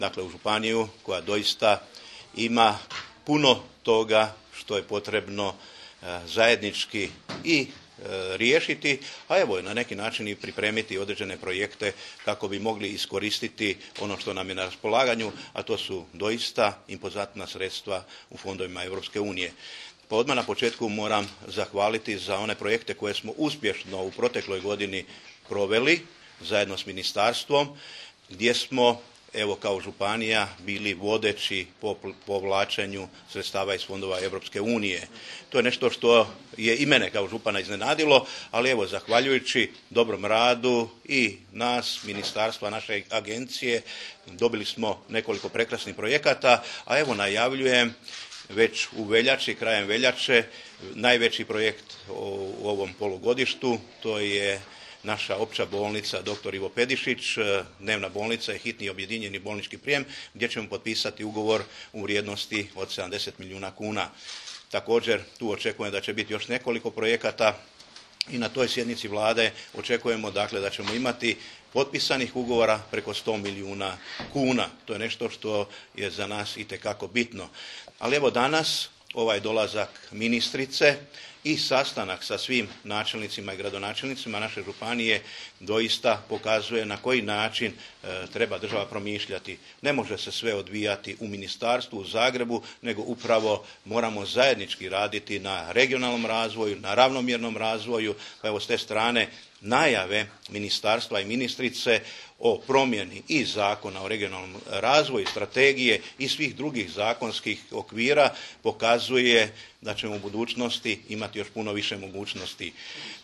dakle u županiju koja doista ima puno toga što je potrebno zajednički i riješiti, a evo na neki način i pripremiti određene projekte kako bi mogli iskoristiti ono što nam je na raspolaganju, a to su doista impozantna sredstva u fondovima Europske unije. Pa odmah na početku moram zahvaliti za one projekte koje smo uspješno u protekloj godini proveli zajedno s ministarstvom, gdje smo evo kao županija bili vodeći po povlačenju sredstava iz fondova Europske unije. To je nešto što je i mene kao župana iznenadilo, ali evo zahvaljujući dobrom radu i nas, ministarstva, naše agencije, dobili smo nekoliko prekrasnih projekata, a evo najavljujem već u veljači, krajem veljače, najveći projekt u ovom polugodištu, to je naša opća bolnica dr. Ivo Pedišić, dnevna bolnica i hitni objedinjeni bolnički prijem, gdje ćemo potpisati ugovor u vrijednosti od 70 milijuna kuna. Također tu očekujem da će biti još nekoliko projekata i na toj sjednici Vlade očekujemo dakle da ćemo imati potpisanih ugovora preko 100 milijuna kuna. To je nešto što je za nas itekako bitno. Ali evo danas ovaj dolazak ministrice i sastanak sa svim načelnicima i gradonačelnicima naše županije doista pokazuje na koji način treba država promišljati. Ne može se sve odvijati u ministarstvu, u Zagrebu, nego upravo moramo zajednički raditi na regionalnom razvoju, na ravnomjernom razvoju. Pa evo s te strane najave ministarstva i ministrice o promjeni i Zakona o regionalnom razvoju, strategije i svih drugih zakonskih okvira pokazuje da ćemo u budućnosti imati još puno više mogućnosti.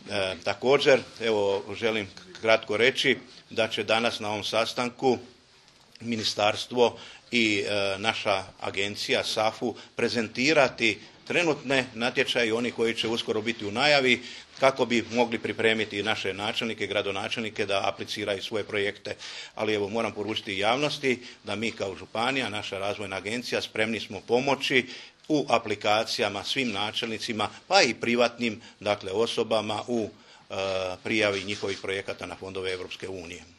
Također, evo želim kratko reći da će danas na ovom sastanku ministarstvo i naša agencija SAFU prezentirati trenutne natječaje i oni koji će uskoro biti u najavi kako bi mogli pripremiti naše načelnike i gradonačelnike da apliciraju svoje projekte. Ali evo moram poručiti javnosti da mi kao županija, naša razvojna agencija spremni smo pomoći u aplikacijama svim načelnicima pa i privatnim dakle osobama u prijavi njihovih projekata na fondove Europske unije.